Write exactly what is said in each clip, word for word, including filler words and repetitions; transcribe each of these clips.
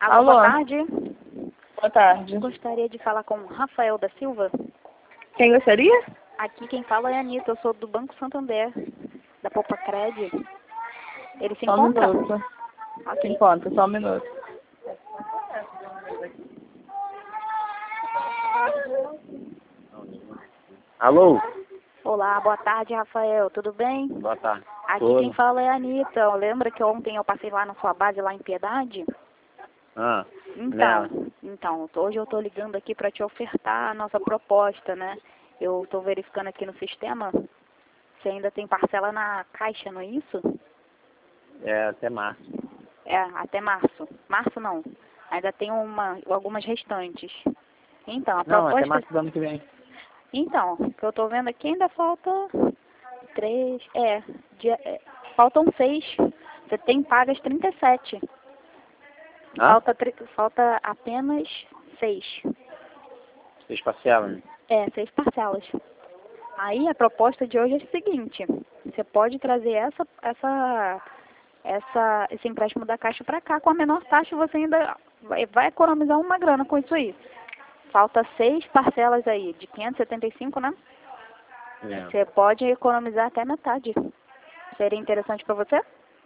Alô, Alô. boa tarde. Boa tarde. Gostaria de falar com o Rafael da Silva. Quem gostaria? Aqui quem fala é a Anitta, eu sou do Banco Santander, da Poupa Cred. Ele se Só um encontra? minuto. Ok. Encontra, só um minuto. Alô? Olá, boa tarde, Rafael, tudo bem? Boa tarde. Aqui Tudo. quem fala é a Anitta. Lembra que ontem eu passei lá na sua base, lá em Piedade? Ah, Então, lembro. então, hoje eu estou ligando aqui para te ofertar a nossa proposta, né? Eu estou verificando aqui no sistema se ainda tem parcela na Caixa, não é isso? É, até março. É, até março. Março não. Ainda tem uma, algumas restantes. Então, a Não, proposta... até março do ano que vem. Então, o que eu estou vendo aqui ainda falta três... É, dia, é, faltam seis. Você tem pagas trinta e sete. Ah? Falta, tri- falta apenas seis. Vocês parcelam, né? É, seis parcelas. Aí a proposta de hoje é a seguinte: você pode trazer essa, essa, essa, esse empréstimo da Caixa para cá com a menor taxa, você ainda vai, vai economizar uma grana com isso aí. Falta seis parcelas aí, de quinhentos e setenta e cinco, né? É. Você pode economizar até metade. Seria interessante para você?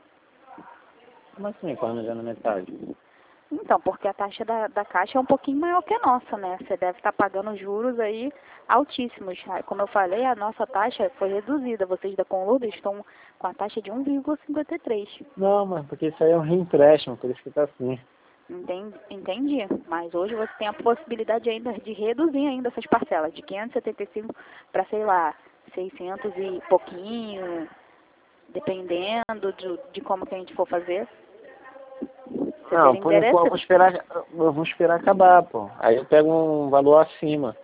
Como assim, economizando metade? Então, porque a taxa da, da Caixa é um pouquinho maior que a nossa, né? Você deve estar pagando juros aí altíssimos. Aí, como eu falei, a nossa taxa foi reduzida. Vocês da Conluda estão com a taxa de um vírgula cinquenta e três. Não, mas porque isso aí é um reempréstimo, por isso que tá assim. Entendi, entendi. Mas hoje você tem a possibilidade ainda de reduzir ainda essas parcelas, de quinhentos e setenta e cinco para, sei lá, seiscentos e pouquinho, dependendo de, de como que a gente for fazer. Você Não, teria por interesse? enquanto eu vou esperar, eu vou esperar acabar, pô. Aí eu pego um valor acima.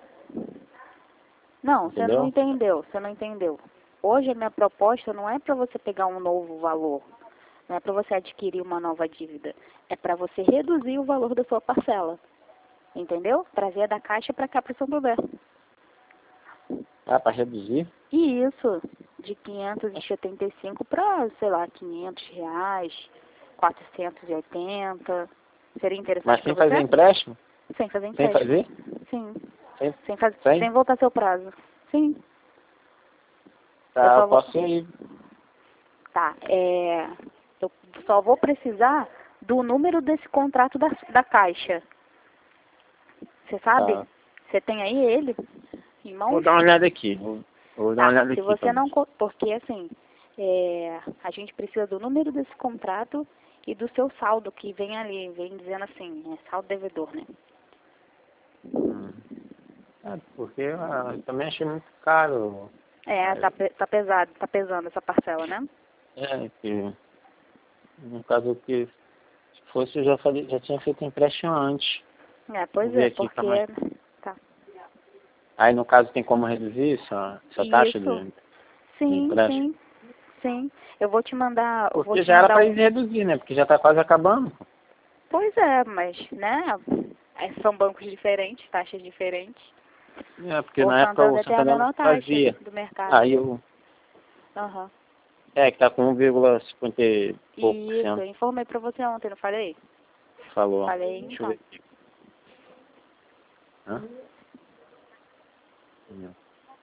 Não, você não Entendeu? entendeu, você não entendeu. Hoje a minha proposta não é para você pegar um novo valor, não é para você adquirir uma nova dívida, é para você reduzir o valor da sua parcela, entendeu? Trazer da Caixa para cá para São José. Ah, para reduzir? E isso, de quinhentos e setenta e cinco para, sei lá, quinhentos reais, quatrocentos e oitenta, seria interessante Mas para sem você? fazer empréstimo? Sem fazer Sem empréstimo. fazer? Sim, Sem? sem, faz... Sem? sem voltar seu prazo. Sim. Eu Tá, só eu vou... posso ir. Tá, é, eu só vou precisar do número desse contrato da, da Caixa. Você sabe? Tá. Você tem aí ele em mãos? Vou dar uma olhada aqui. Vou, vou dar Tá, uma olhada se aqui. você Pra não... ver. co- Porque, assim, é, a gente precisa do número desse contrato e do seu saldo, que vem ali, vem dizendo assim, é saldo devedor, né? Hum. É, porque ah, eu também achei muito caro. É, tá, pe- tá pesado, tá pesando essa parcela, né? É, que no caso que se fosse eu já, falei, já tinha feito empréstimo antes. É, Vou pois ver é, aqui, porque... calma aí. Tá. Aí no caso tem como reduzir essa, essa taxa Isso. de, de Sim, empréstimo? sim, sim. Eu vou te mandar, eu vou Porque te já era mandar para um... eles reduzir, né? Porque já está quase acabando. Pois é, mas, né, é, são bancos diferentes, taxas diferentes. É, porque O na época o Santander tem a Santander não menor taxa fazia. do mercado. Aí eu. Aham. É, que tá com um vírgula cinquenta e pouco por Isso, eu cento. informei pra você ontem, não falei? Falou. Falei, Deixa eu então. ver aqui. Hã? Não.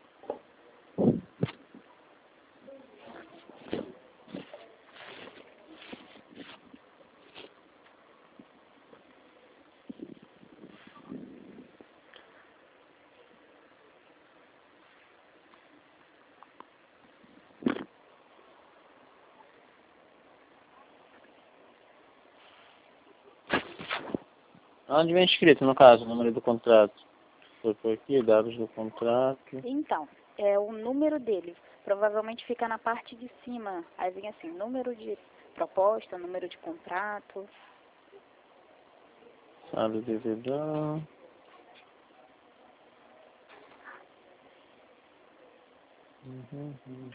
Onde vem escrito, no caso, o número do contrato? Foi por aqui, dados do contrato. Então, é o número dele. Provavelmente fica na parte de cima. Aí vem assim, número de proposta, número de contrato. Saldo devedor. Uhum, uhum.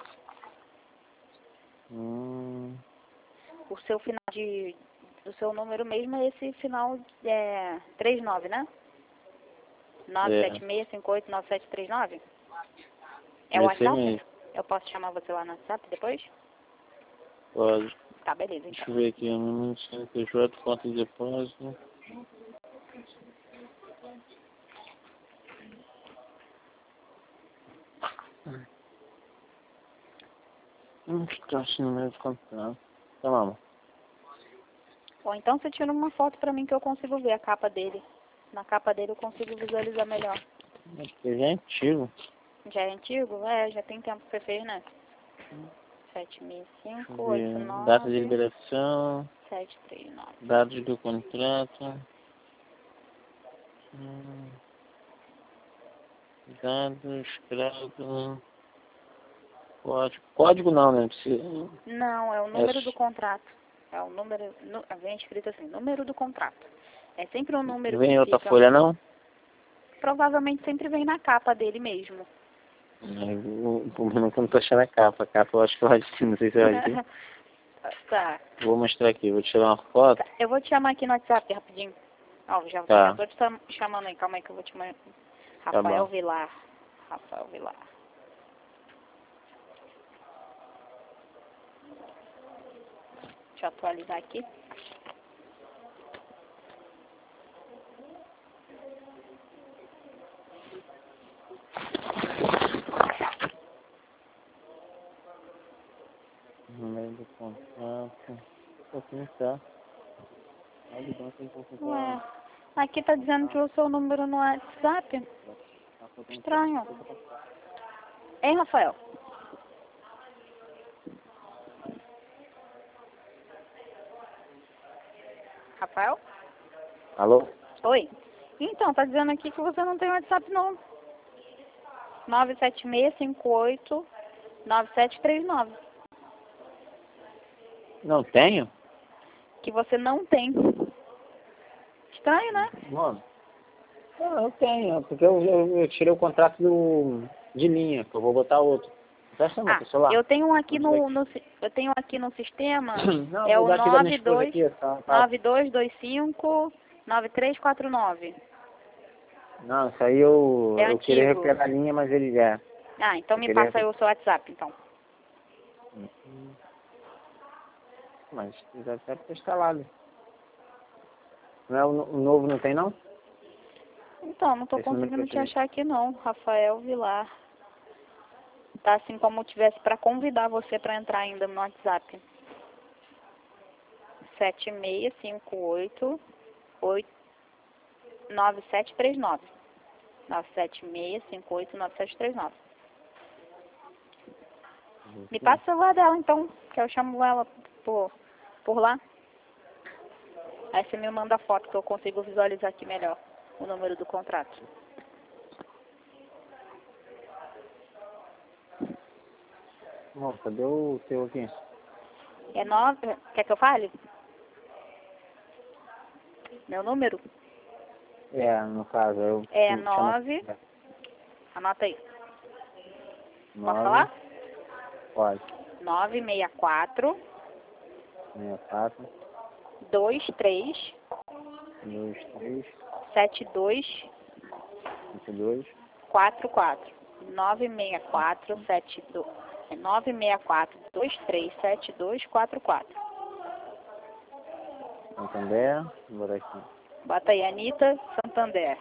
Hum. O seu final de... O seu número mesmo é esse final é, trinta e nove, né? nove É, sete seis cinco oito nove sete três nove? É o esse WhatsApp? mesmo. Eu posso chamar você lá no WhatsApp depois? Pode. Tá, beleza, Deixa então. eu ver aqui, número C N P J, conta de depósito. Hum, que acho o número de contrato. Tá, mamãe. Ou então você tira uma foto pra mim que eu consigo ver a capa dele. Na capa dele eu consigo visualizar melhor. Porque já é antigo. Já é antigo? É, já tem tempo que você fez, né? sete seis cinco, oito nove, Data de liberação, sete três nove. dados do contrato, hum, dados, prazo, código. Código não, né? Precisa, Não, é o número é, do contrato. É o número, nu, vem escrito assim, número do contrato. É sempre um número vem que outra fica... folha não? Provavelmente sempre vem na capa dele mesmo. O problema é que eu não tô achando a capa. A capa eu acho que eu acho, não sei se eu acho. Tá. Vou mostrar aqui, vou tirar uma foto. Tá, eu vou te chamar aqui no WhatsApp rapidinho. Ó, já, Tá. já tô te tam- chamando aí, calma aí que eu vou te chamar. Tá Rafael bom. Vilar. Rafael Vilar. Deixa eu atualizar aqui. Número do contrato. Pô, aqui não tá. Olha o banco, tem que consultar. Ué, aqui tá dizendo que o seu número no WhatsApp. Estranho. Hein, Rafael? Rafael? Alô? Oi. Então, tá dizendo aqui que você não tem WhatsApp não. nove sete seis cinco oito nove sete três nove. Não tenho? Que você não tem. Estranho, né? Mano. Ah, eu tenho, porque eu, eu, eu tirei o contrato do, de linha, que eu vou botar outro. Presta atenção, Ah, meu celular. eu tenho um aqui Vamos ver no, aqui. no si- eu tenho aqui no sistema, Não, é vou o dar aqui da minha nove esposa dois aqui, tá? tá. nove dois dois cinco nove três quatro nove. Não, isso aí eu, É eu queria antigo. recuperar a linha, mas ele já. Ah, então Eu me queria passa aí o seu WhatsApp, então. Mas já deve ter instalado. Não é o, no- o novo não tem não? Então, não tô Esse número que conseguindo eu te tirei. achar aqui não, Rafael Vilar. Tá assim como eu tivesse para convidar você para entrar ainda no WhatsApp. sete seis cinco oito oito nove sete três nove. nove sete seis cinco oito nove sete três nove. Me passa o celular dela então, que eu chamo ela por, por lá. Aí você me manda a foto que eu consigo visualizar aqui melhor o número do contrato. Bom, cadê o teu aqui? É nove. Quer que eu fale? Meu número? É, no caso, eu É eu chamo... nove. Anota aí. Posso nove, falar? pode. nove seis quatro sessenta e quatro, dois três dois três, sete dois vinte e dois, quatro quatro. nove seis quatro sete dois. nove seis quatro dois três sete dois quatro quatro. Santander, vou botar aqui. Bota aí, Anitta Santander.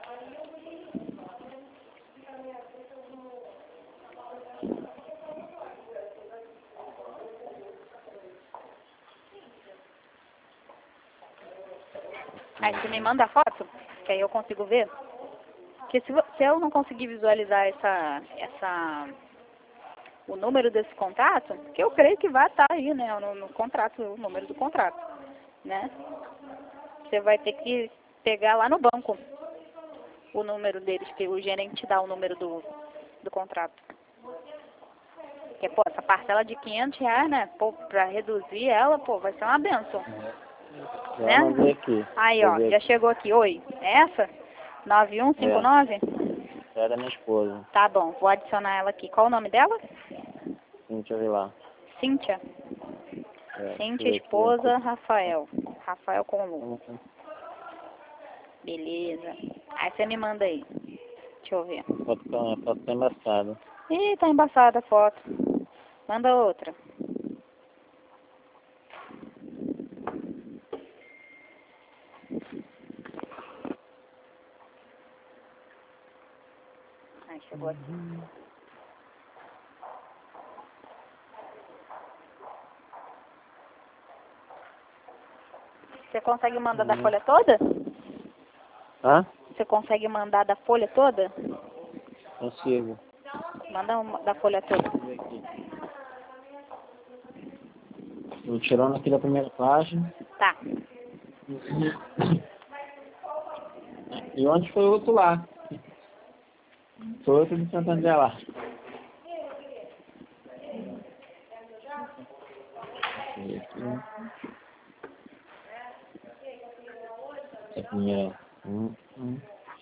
Aí você me manda a foto, que aí eu consigo ver. Porque se, vo- se eu não conseguir visualizar essa, essa, o número desse contrato, que eu creio que vai estar aí, né, no, no contrato, o número do contrato, né? Você vai ter que pegar lá no banco o número deles, que o gerente dá o número do, do contrato. Porque, pô, essa parcela de quinhentos reais, né, pô, pra reduzir ela, pô, vai ser uma benção. Já Né? mandei aqui. Aí, Deixa eu ó, ver já aqui. chegou aqui. Oi, é essa? nove um cinco nove? É da minha esposa. Tá bom, vou adicionar ela aqui. Qual o nome dela? Sim, deixa eu ver lá. Cíntia. É, deixa eu Cíntia, ver aqui. esposa, Rafael. Rafael com Lu. Uhum. Beleza. Aí você me manda aí. Deixa eu ver. Foto tá, a foto tá embaçada. Ih, tá embaçada a foto. Manda outra. chegou aqui. Você consegue mandar da folha toda? Hã? Você consegue mandar da folha toda? Consigo. Manda uma da folha toda. Vou tirando aqui da primeira página. Tá. E onde foi o outro lá? Foi outro de Santander lá. Esse aqui. Essa primeira. Hum, hum.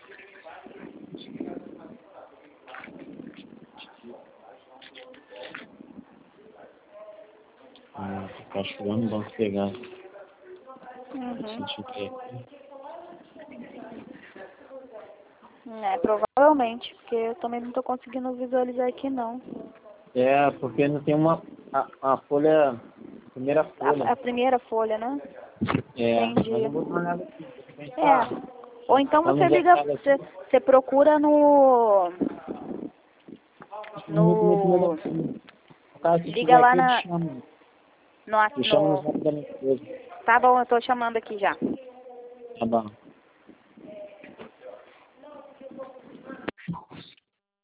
Ah, tá chegando, vamos pegar. Uhum. Aqui. É, provavelmente, porque eu também não tô conseguindo visualizar aqui não. É, porque não tem uma. A, a folha. A primeira folha. A, a primeira folha, né? É, Entendi. mas eu vou dar uma olhada aqui. É. Ou então Tá você no liga, detalhe aqui. você, você procura no. No, no, No. no, Cara, se Liga tiver lá aqui, eu na. te chamo. No, Eu chamo no no. zap da minha esposa. Tá bom, eu tô chamando aqui já. Tá bom.